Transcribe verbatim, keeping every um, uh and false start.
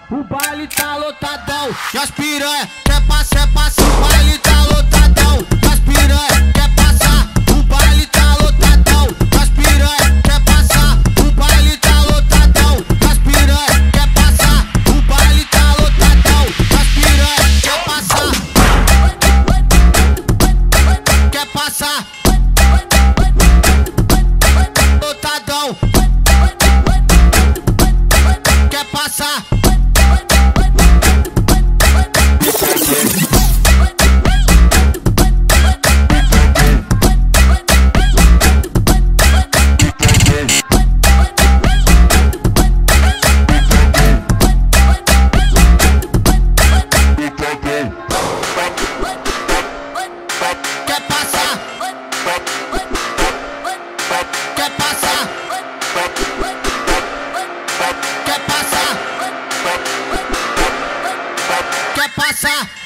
o baile tá lotadão. E as piranha quer passar, é passa, o baile tá lotadão. E as piranha quer passar, o baile tá lotadão. E as piranha quer passar, o baile tá lotadão. E as piranha quer passar, o baile tá lotadão. E as piranha quer passar, quer passar lotadão. Quer passar, quer passar, quer passar, quer passar, quer passar.